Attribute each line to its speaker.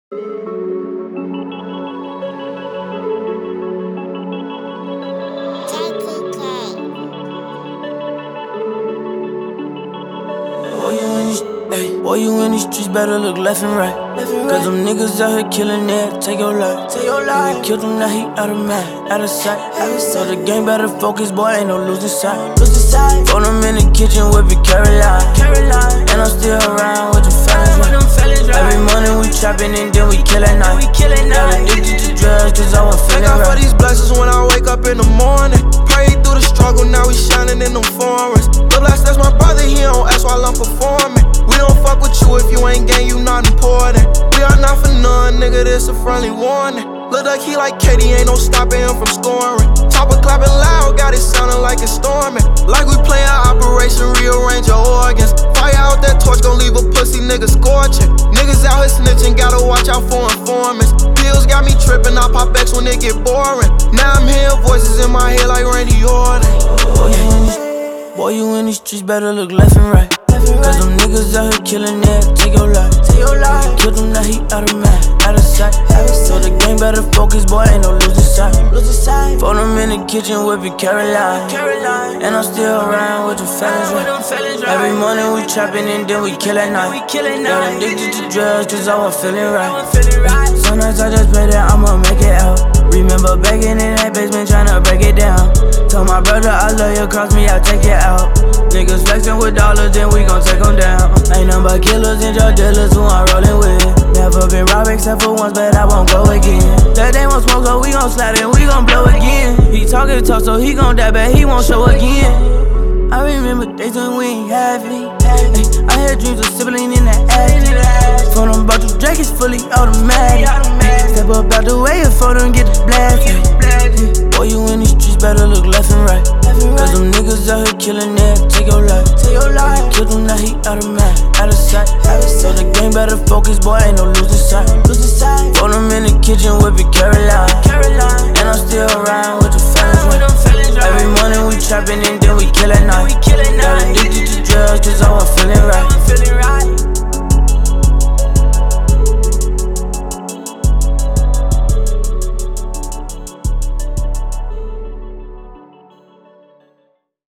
Speaker 1: Boy, you in these streets, better look left and right. Cause them niggas out here killing it, take your life. We killed him, now he out of mind, out of sight. So the game better focus, boy, ain't no losing sight. Phone him in the kitchen with it, Caroline. And I'm still around with the fellas, right? Every morning we trapping and then we kill at night. Got addicted to drugs cause I was feeling right.
Speaker 2: Thank God for these blessings when I wake up in the morning. Pray through the struggle, now we shining in them foreigns. Look like that's my brother, he don't ask while I'm performing. We don't fuck with you if you ain't gang, you not important. We are not for none, nigga, this a friendly warning. Look like he like Katie, ain't no stopping him from scoring. Chopper clapping loud, got it sounding like it's storming. Like we playing Operation Rearrange Your Organs. Fire out that torch, gon' leave a pussy nigga scorching. Niggas out here snitching, gotta watch out for informants. Pills got me tripping, I pop X when it get boring. Now I'm hearing voices in my head like Randy Orton.
Speaker 1: Boy, you in these streets, better look left and right. Cause them niggas out here killing it, take your life. We killed him, now he out of mind, out of sight. So the game better focus, boy, ain't no losing sight. Phone him in the kitchen with it, Caroline. And I'm still around with the fellas, right? Every morning we trapping and then we kill at night. Got addicted to drugs cause I was feeling right. Sometimes I just pray that I'ma make it out. Remember begging in that basement tryna break it down. Told my brother I love you, cross me, I'll take it out. Niggas flexing with dollars, then we gon' take them down. Ain't nothing but killers and drug dealers who I'm rolling with. Never been robbed except for once, but I won't go again. That they won't smoke, so we gon' slide and we gon' blow again. He talking tough, so he gon' die, but he won't show again. I remember days when we ain't have any. I had dreams of sibling in that attic. Phone them about to Drake is fully automatic. Step up out the way if phone them get the blast. Boy, you in these streets, better look left and right. Cause them niggas out here killing it, take your life. We killed him, now he out of mind, out of sight. So the game better focus, boy, ain't no losing sight. Phone him in the kitchen with it, Caroline.